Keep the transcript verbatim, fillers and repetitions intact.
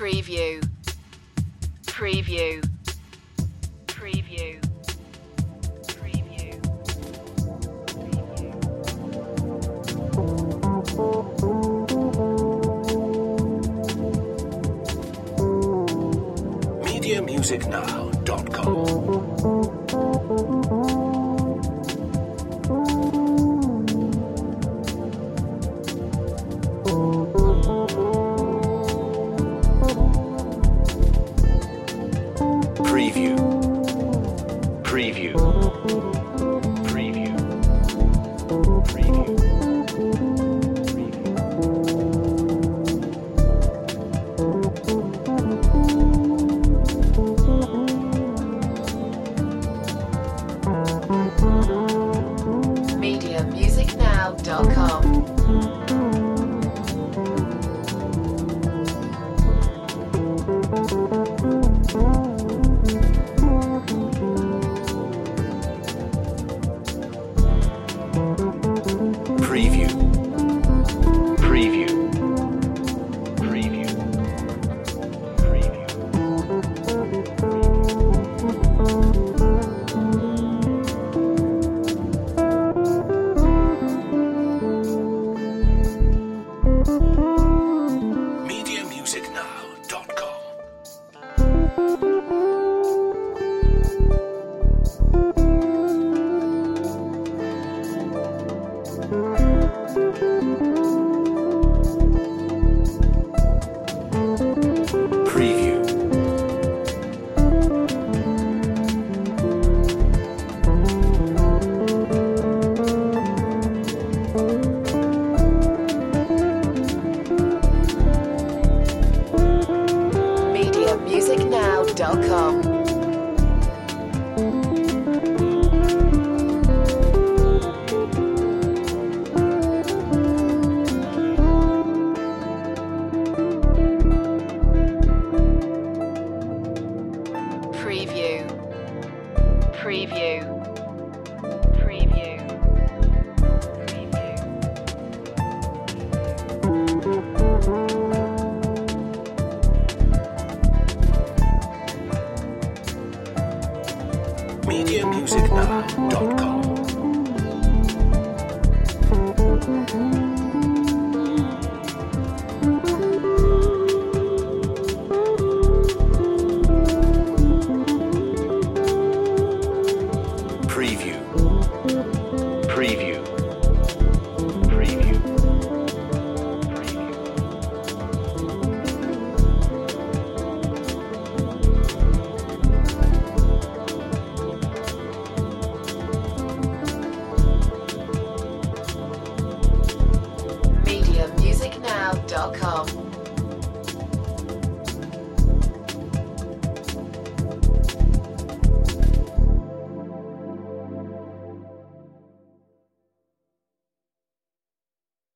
Preview. Preview. Preview. Preview. media music now dot com Preview. Preview. Preview. Preview. media music now dot com. Preview. Preview. Preview. Preview. media music now dot com Preview. media music now dot com. Preview. Preview. Preview. Preview. media music now dot com Preview. Preview. Preview. media music now dot com.